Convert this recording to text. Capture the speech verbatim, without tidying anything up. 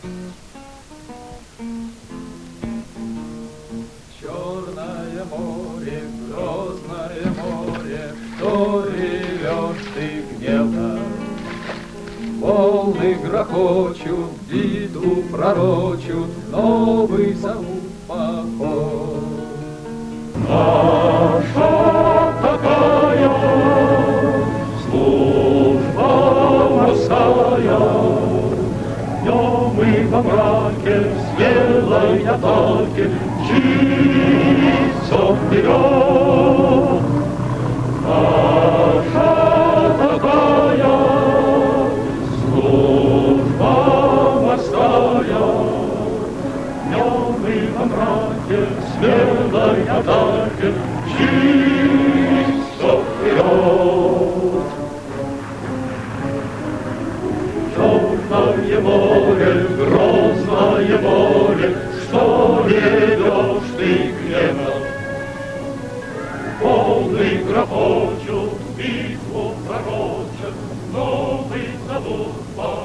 Черное море, грозное море, что ревешь ты гневно? Волны грохочут, битву пророчут, новый зовут поход. Наша такая служба морская, днем и во мраке, в смелой атаке, мчится вперед. Наша такая служба морская, днем и во мраке, в смелой атаке, мчится вперед. Черное море, грозное море, что ревешь ты гневно? Волны грохочут, битву пророчат, новый зовут.